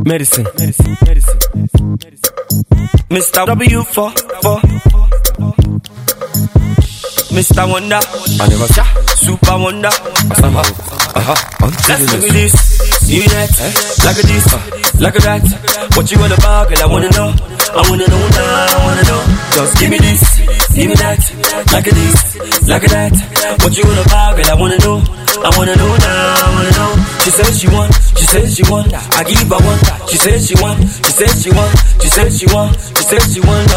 Medicine. Mr. W for Mr. Wonder. I never saw Super Wonder. Let's do this. See that? Like a this, like a that. What you all about, girl? I wanna know. I wanna know now. I wanna know. Just give me this, give me that. Like a this, like a that. What you all about, girl? I wanna know. I wanna know now. I wanna know. She says she want. She says she want. I give her one. She says she want. She says she want. She says she want. She says she want.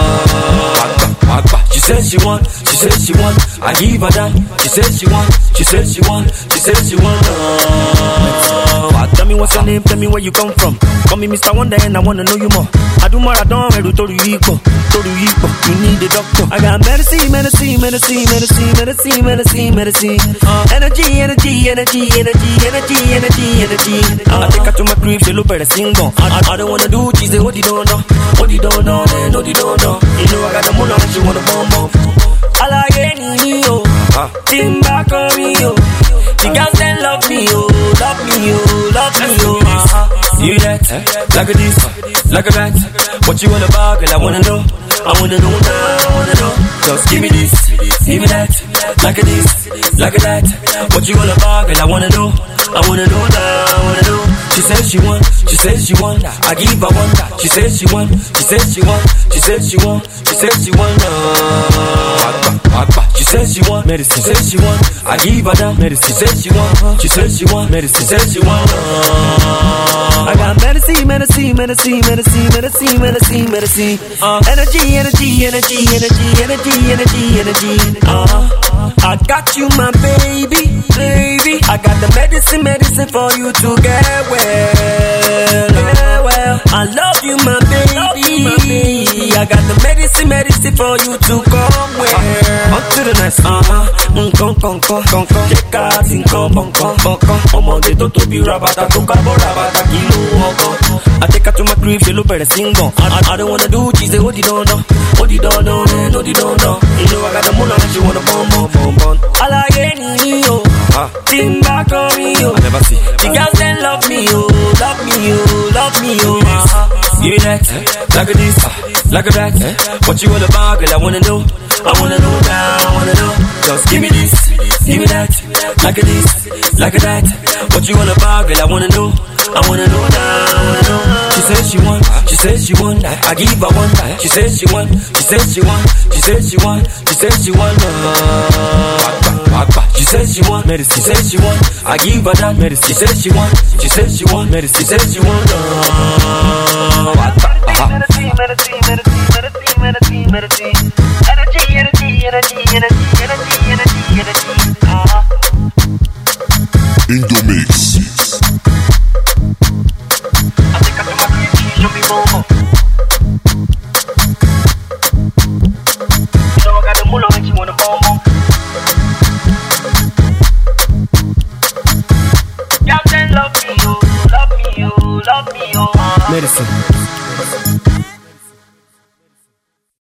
She says she want. She says she want. I give her that. She says she want. She says she want. She says she want. Tell me what's your name. Tell me where you come from. Call me Mr. Wonder and I wanna know you more. I do marathon. I do Toru Iko. You need a doctor. I got medicine. Energy. I take her to my crib. She look better single. I don't wanna do. She say what you don't know. What you don't know. Then what you don't know. You know I got the moon on. She wanna bomb. I like any yo. Timba me yo. The girls then love me yo. Love me yo. You that? Like a this, like a that. What you all about, girl? I wanna know. I wanna know now. I wanna know. Just give me this, give me that. Like a this, like a that. What you all about, girl? I wanna know. I wanna know now. I wanna know. She says she want. She says she want. I give her one. She says she want. She says she want. She says she want. She says she want. She says she want. Medicine. She says she want. I give her that. Medicine. She says she want. She says she want. Medicine. She says she want. I got medicine. Energy. I got you, my baby. I got the medicine for you to get well. I love you, my baby. I got the medicine for you to come well. On to the next, check out in Omonde to be rabata, to cabo rabata, kilo. I take her to my crib, she look better single. I don't wanna do, she say what you don't know. What you don't know, man, what you don't know. You know I got the moon on and she wanna bomb. I like any yo. Timba me yo. I never see. The girls then love me yo. Love me yo. You that? Like a this, like a that. What you all about, girl? I wanna know. I wanna know now. I wanna know. Just give me this, give me that. Like a this, like a that. What you all about, girl? I wanna know. I wanna know now. I wanna know. She says she want. She says she want. I give her one. She says she want. She says she want. She says she want. She says she want. She says she want. Medicine. She says she want. I give her that. Medicine. She says she want. She says she want. Medicine. She says she want. Medicine. In the mix. Medicine.